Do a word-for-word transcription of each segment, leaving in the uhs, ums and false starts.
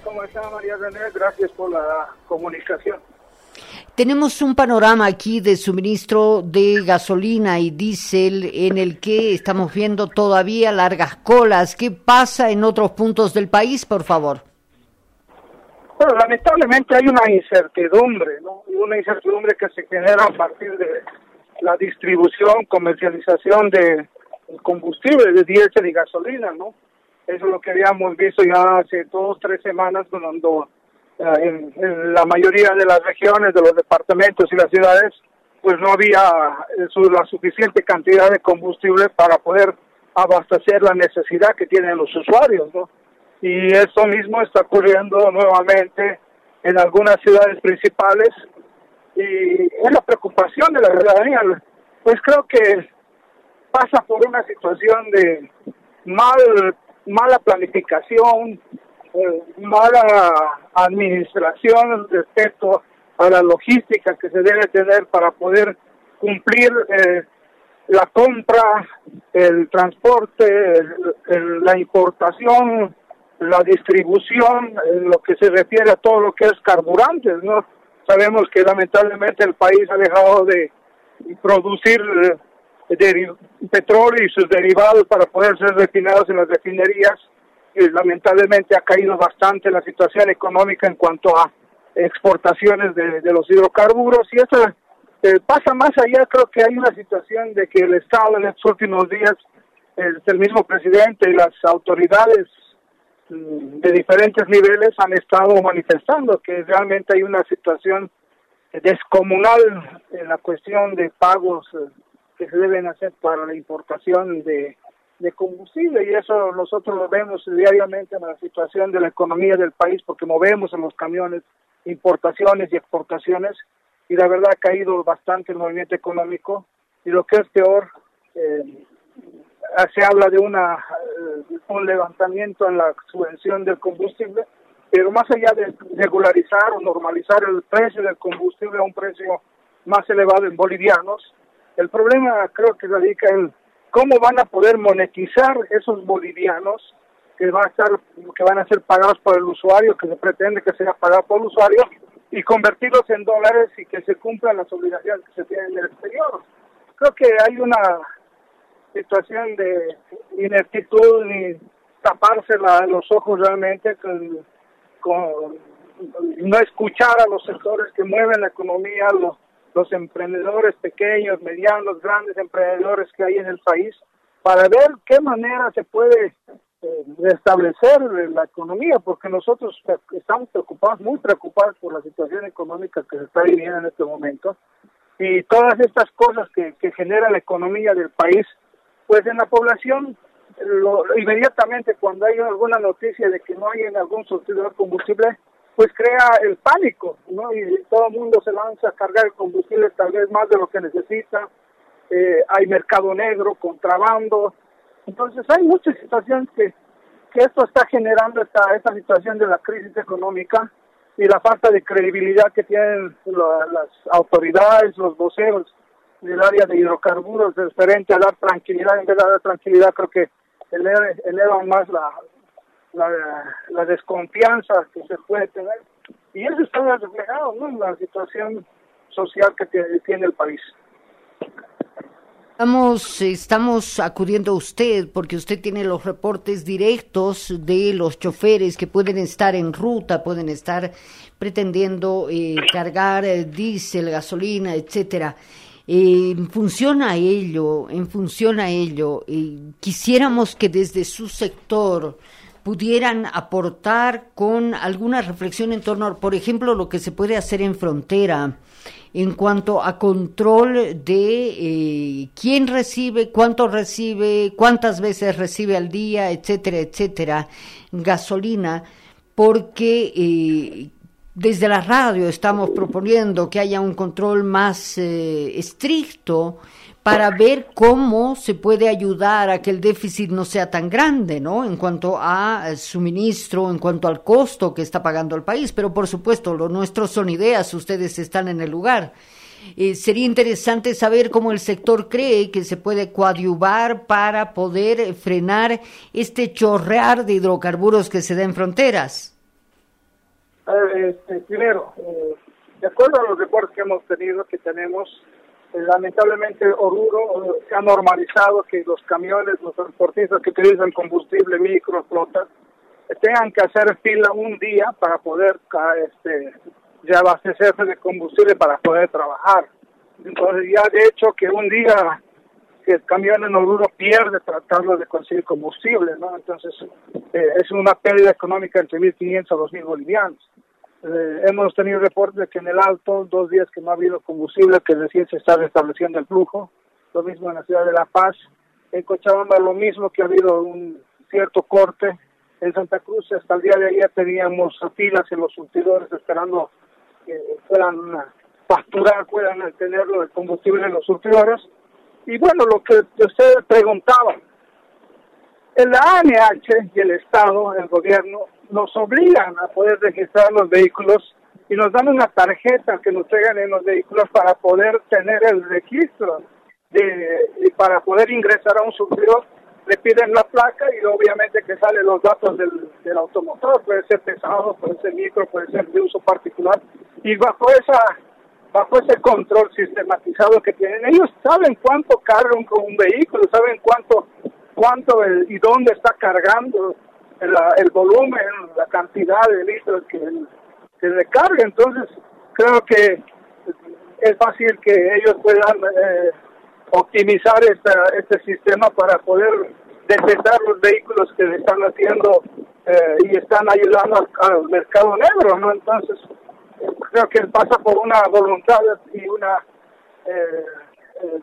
¿Cómo está, María René? Gracias por la comunicación. Tenemos un panorama aquí de suministro de gasolina y diésel en el que estamos viendo todavía largas colas. ¿Qué pasa en otros puntos del país, por favor? Bueno, lamentablemente hay una incertidumbre, ¿no? Una incertidumbre que se genera a partir de la distribución, comercialización de combustible, de diésel y gasolina, ¿no? Eso es lo que habíamos visto ya hace dos, tres semanas, cuando uh, en, en la mayoría de las regiones, de los departamentos y las ciudades, pues no había su, la suficiente cantidad de combustible para poder abastecer la necesidad que tienen los usuarios, ¿no? Y eso mismo está ocurriendo nuevamente en algunas ciudades principales y es la preocupación de la ciudadanía. Pues creo que pasa por una situación de mal mala planificación, eh, mala administración respecto a la logística que se debe tener para poder cumplir eh, la compra, el transporte, el, el, la importación, la distribución, en lo que se refiere a todo lo que es carburantes, ¿no? Sabemos que lamentablemente el país ha dejado de producir eh, de petróleo y sus derivados para poder ser refinados en las refinerías. Y lamentablemente ha caído bastante la situación económica en cuanto a exportaciones de, de los hidrocarburos y eso eh, pasa más allá. Creo que hay una situación de que el Estado en estos últimos días, el, el mismo presidente y las autoridades de diferentes niveles han estado manifestando que realmente hay una situación descomunal en la cuestión de pagos eh, que se deben hacer para la importación de, de combustible, y eso nosotros lo vemos diariamente en la situación de la economía del país, porque movemos en los camiones importaciones y exportaciones, y la verdad ha caído bastante el movimiento económico, y lo que es peor, eh, se habla de una uh, un levantamiento en la subvención del combustible, pero más allá de regularizar o normalizar el precio del combustible a un precio más elevado en bolivianos, el problema creo que radica en cómo van a poder monetizar esos bolivianos que van a estar que van a ser pagados por el usuario, que se pretende que sea pagado por el usuario, y convertirlos en dólares y que se cumplan las obligaciones que se tienen en el exterior. Creo que hay una situación de ineptitud y taparse la, los ojos realmente con, con no escuchar a los sectores que mueven la economía, los, los emprendedores pequeños, medianos, grandes emprendedores que hay en el país, para ver qué manera se puede eh, restablecer la economía, porque nosotros estamos preocupados, muy preocupados por la situación económica que se está viviendo en este momento, y todas estas cosas que, que genera la economía del país, pues en la población, lo, inmediatamente cuando hay alguna noticia de que no hay en algún surtidor combustible, pues crea el pánico, ¿no? Y todo el mundo se lanza a cargar el combustible tal vez más de lo que necesita, eh, hay mercado negro, contrabando, entonces hay muchas situaciones que, que esto está generando esta, esta situación de la crisis económica y la falta de credibilidad que tienen la, las autoridades, los voceros del área de hidrocarburos, referente a dar tranquilidad. En vez de dar tranquilidad, creo que eleva, eleva más la, la la desconfianza que se puede tener, y eso está reflejado, ¿no?, en la situación social que tiene el país. Estamos, estamos acudiendo a usted porque usted tiene los reportes directos de los choferes que pueden estar en ruta, pueden estar pretendiendo eh, cargar eh, diésel, gasolina, etcétera. Eh, en función a ello, en función a ello, eh, quisiéramos que desde su sector pudieran aportar con alguna reflexión en torno a, por ejemplo, lo que se puede hacer en frontera en cuanto a control de eh, quién recibe, cuánto recibe, cuántas veces recibe al día, etcétera, etcétera, gasolina, porque eh, desde la radio estamos proponiendo que haya un control más eh, estricto para ver cómo se puede ayudar a que el déficit no sea tan grande, ¿no?, en cuanto a suministro, en cuanto al costo que está pagando el país. Pero, por supuesto, lo nuestro son ideas, ustedes están en el lugar. Eh, sería interesante saber cómo el sector cree que se puede coadyuvar para poder frenar este chorrear de hidrocarburos que se da en fronteras. este, primero, eh, de acuerdo a los reportes que hemos tenido, que tenemos, eh, lamentablemente Oruro eh, se ha normalizado que los camiones, los transportistas que utilizan combustible, micro, flotas, eh, tengan que hacer fila un día para poder este, ya abastecerse de combustible para poder trabajar. Entonces ya de hecho que un día que el camión en Oruro pierde tratarlo de conseguir combustible, ¿no? Entonces eh, es una pérdida económica entre mil quinientos a dos mil bolivianos. Eh, hemos tenido reportes de que en el Alto, dos días que no ha habido combustible, que recién se está restableciendo el flujo, lo mismo en la ciudad de La Paz. En Cochabamba lo mismo, que ha habido un cierto corte. En Santa Cruz hasta el día de ayer teníamos filas en los surtidores esperando que puedan facturar, puedan tenerlo de combustible en los surtidores. Y bueno, lo que usted preguntaba, la A N H y el Estado, el gobierno, nos obligan a poder registrar los vehículos y nos dan una tarjeta que nos traigan en los vehículos para poder tener el registro de, y para poder ingresar a un surtidor. Le piden la placa y obviamente que salen los datos del, del automotor, puede ser pesado, puede ser micro, puede ser de uso particular, y bajo esa bajo ese control sistematizado que tienen, ellos saben cuánto cargan con un vehículo, saben cuánto cuánto el, y dónde está cargando el, el volumen, la cantidad de litros que, que le carga. Entonces creo que es fácil que ellos puedan eh, optimizar esta, este sistema para poder detectar los vehículos que le están haciendo eh, y están ayudando al, al mercado negro, ¿no? Entonces creo que pasa por una voluntad y una eh, eh,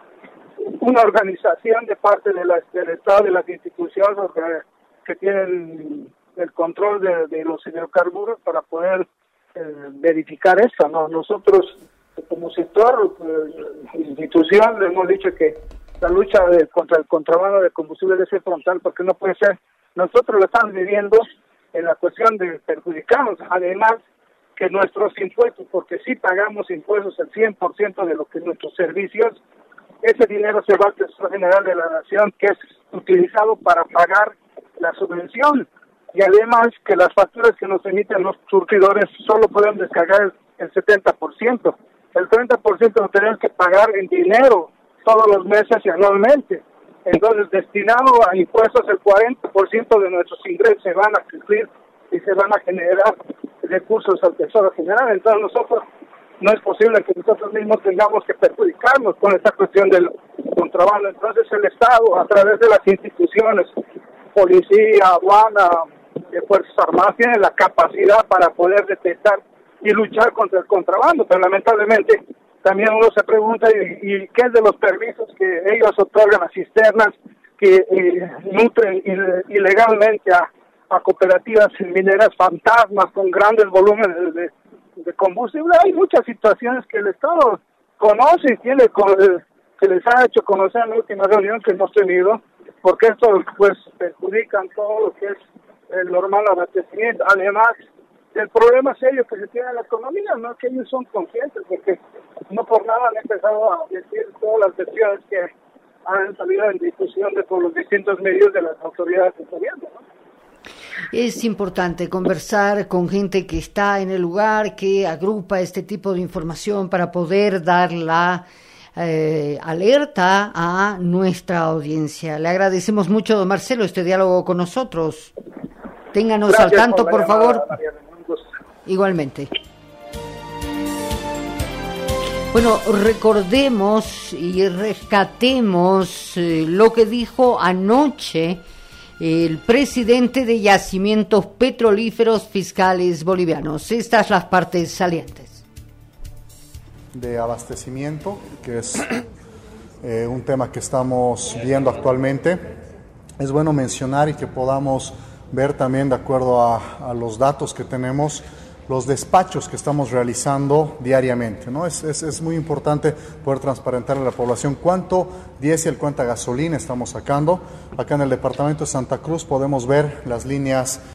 una organización de parte de la, del Estado, de las instituciones que, que tienen el control de, de los hidrocarburos para poder eh, verificar esto, ¿no? Nosotros como sector, eh, institución, le hemos dicho que la lucha de, contra el contrabando de combustible debe ser frontal, porque no puede ser, nosotros lo estamos viviendo en la cuestión de perjudicarnos, además que nuestros impuestos, porque sí pagamos impuestos el cien por ciento de lo que nuestros servicios, ese dinero se va al Tesoro General de la Nación, que es utilizado para pagar la subvención, y además que las facturas que nos emiten los surtidores solo pueden descargar el, el setenta por ciento, el treinta por ciento lo tenemos que pagar en dinero todos los meses y anualmente. Entonces, destinado a impuestos, el cuarenta por ciento de nuestros ingresos se van a cumplir y se van a generar recursos al Tesoro General. Entonces nosotros, no es posible que nosotros mismos tengamos que perjudicarnos con esta cuestión del contrabando. Entonces el Estado, a través de las instituciones, policía, aduana, de Fuerzas Armadas, tiene la capacidad para poder detectar y luchar contra el contrabando, pero lamentablemente también uno se pregunta, ¿y, y qué es de los permisos que ellos otorgan a cisternas que eh, nutren ilegalmente a a cooperativas mineras fantasmas con grandes volúmenes de, de combustible? Hay muchas situaciones que el Estado conoce y tiene, que les ha hecho conocer en la última reunión que hemos tenido, porque esto pues perjudican todo lo que es el normal abastecimiento, además del problema serio que se tiene en la economía, no que ellos son conscientes, porque no por nada han empezado a decir todas las versiones que han salido en discusión de por los distintos medios de las autoridades del gobierno, ¿no? Es importante conversar con gente que está en el lugar, que agrupa este tipo de información para poder dar la eh, alerta a nuestra audiencia. Le agradecemos mucho, don Marcelo, este diálogo con nosotros. Ténganos Gracias al tanto, por, por llamada, favor. Mariana, igualmente. Bueno, recordemos y rescatemos eh, lo que dijo anoche el presidente de Yacimientos Petrolíferos Fiscales Bolivianos. Estas las partes salientes. De abastecimiento, que es eh, un tema que estamos viendo actualmente. Es bueno mencionar y que podamos ver también, de acuerdo a, a los datos que tenemos, los despachos que estamos realizando diariamente, ¿no? Es, es, es muy importante poder transparentarle a la población cuánto diésel, cuánta gasolina estamos sacando. Acá en el departamento de Santa Cruz podemos ver las líneas